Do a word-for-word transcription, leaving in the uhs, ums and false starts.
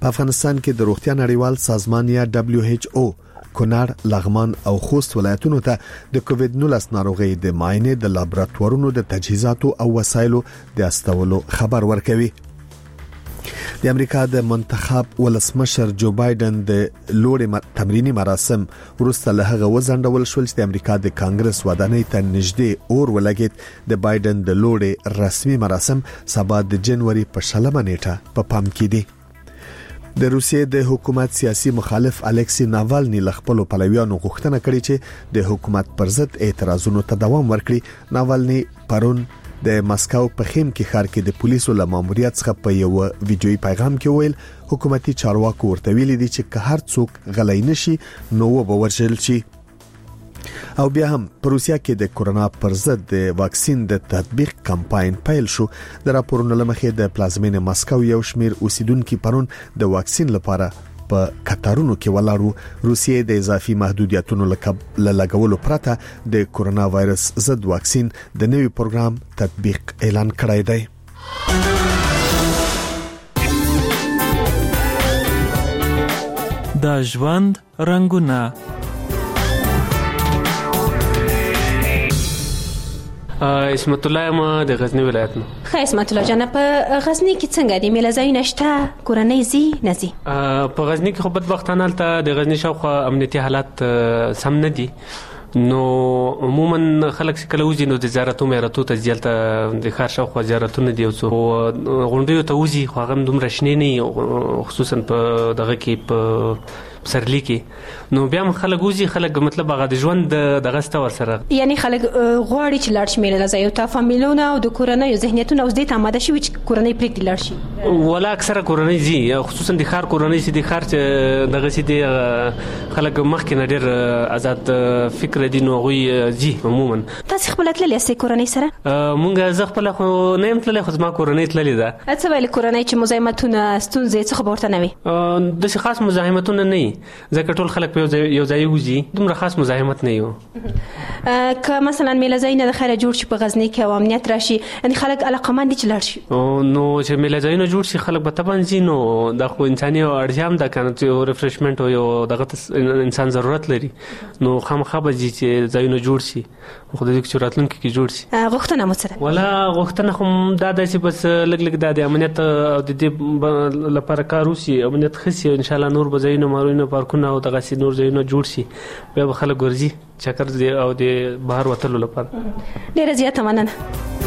په افغانستان کې د روغتیا نړیوال سازمان یا دبليو ایچ او کونړ، لغمان او خوست ولایتونو ته د کووډ نولس ناروغي د معاینه د لابراتوارونو د تجهیزاتو او وسایلو د استولو خبر ورکوي. د امریکا د منتخب ولسمشر جو بایدن د لوړې تمرینی مراسم وروسته له هغه وزندول شول چې د امریکا د کانګرس ودانۍ ته نږدې اور ولګید. د بایدن د لوړې رسمي مراسم سبا د جنوري په شلمه نیټه په پام کې دي. د روسیې د حکومت سیاسي مخالف الکسی ناوالنی له خپل پلویانو غوښتنه کړې چې د حکومت پر ضد اعتراضونو ته دوام ورکړي. ناوالنی پرون د مسکو په خیم کې ښار کې د پولیسو له ماموریت څخه په یو ویډیوي پیغام کې ویل حکومتي چارواکو ورته ویلي دي چې که هر څوک غلی نشي نو به ورشل شي. او بیا هم په روسیا کې د کورونا پر ضد د واکسین د تطبیق کمپاین پیل شو. د راپورونو لمخې د پلازمینې مسکو یو شمیر اوسیدونکو پرون د واکسین لپاره په کتارونو کې ولاړو. روسیې د اضافي محدودیتونو لګولو پرته د کورونا وایرس ضد واکسین د نوي پروګرام تطبیق اعلان کړی دی. د ژوند رنگونه اسمت الله ما د غزنی ولایت نه. خیر اسمت الله جان، په غزنی کې څنګه دی میله ځای نشته؟ کورنۍ زی نزي په غزنی کې خو بدبختانه البته د غزنی شاوخوا امنیتي حالات سم نه دي، نو عموما خلک کله وځي نو د زیارتو مېراتو ته ځلته د ښار شاوخوا زیارتونه دي او غونډیو ته وځي، خو هغه دومره شنې نه، خصوصا په دغه کې په سرلی کې، نو بیا هم خلک وځي. خلک مطلب هغه د ژوند دغه ست ور سره، یعنی خلک غواړي چې لاړ شي میله ځای او ته فامیلونه او د کورنۍ ذهنیتونه اوس د تاماده شي چې کورنۍ پرېږدي لاړ شي. ولا اکثره کورنۍ زی خصوصا د ښار کورنۍ سي د ښار چې دغه سي د خلک مخکې نه ډېر آزاد فکر دي، نو غوي زی عموما. تاسو خپل تللی سي کورنۍ سره؟ مونږ زه خپل خو نه يم تللی، خو زما کورنۍ تللی ده. څه ویل کورنۍ چې مزاحمتونه ستونزې څه خبرته نه وي؟ د خاص مزاحمتونه نه، ځکه ټول خلک په یو ځای وځي، دومره خاص مزاحمت نه یو. که مثلا میله ځای نه د خیره جوړ شي په غزنی کې او امنیت راشي، یعنی خلک علاقمند دي چې لاړ شي، نو چې میله ځای نه جوړ شي خلک به طبعا ځي، نو دا خو انساني اړتیا هم ده کنه، چې ریفریشمنت او یو دغه انسان ضرورت لري، نو خامخا به ځي چې ځایونه جوړ شي، خو د دې چې راتلونکي کې جوړ شي. غوښتنه مو څه؟ ولا غوښتنه خو دا ده چې بس لګ لګ د امنیت او د دې لپاره کار وشي، امنیت خسي ان شاء الله، نور به ځایونه مارونه پارکونه او دغه سي نور ځایونه جوړ شي، بیا به خلک ورځي چکر او د بهر وتلو لپاره. ډیره زیاته مننه.